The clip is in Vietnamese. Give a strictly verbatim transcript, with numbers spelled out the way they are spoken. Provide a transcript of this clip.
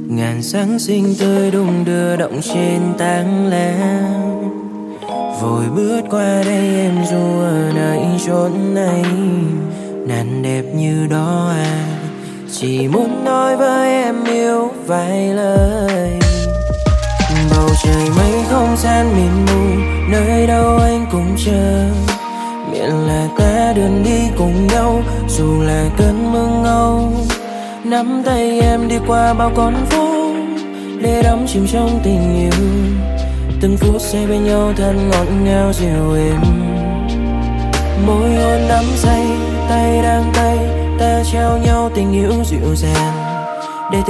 Ngàn sáng sinh tươi đung đưa động trên tán lá, vội bước qua đây em dù ở nơi chốn này. Nàng đẹp như đó à, chỉ muốn nói với em yêu vài lời. Bầu trời mây không gian mịt mù, nơi đâu anh cũng chờ. Miễn là ta đường đi cùng nhau, dù là cơn mưa ngâu. Nắm tay em đi qua bao con phố, để đắm chìm trong tình yêu. Từng phút giây bên nhau thật ngọt ngào dịu êm. Môi hôn nắm say, tay đang tay, ta trao nhau tình yêu dịu dàng.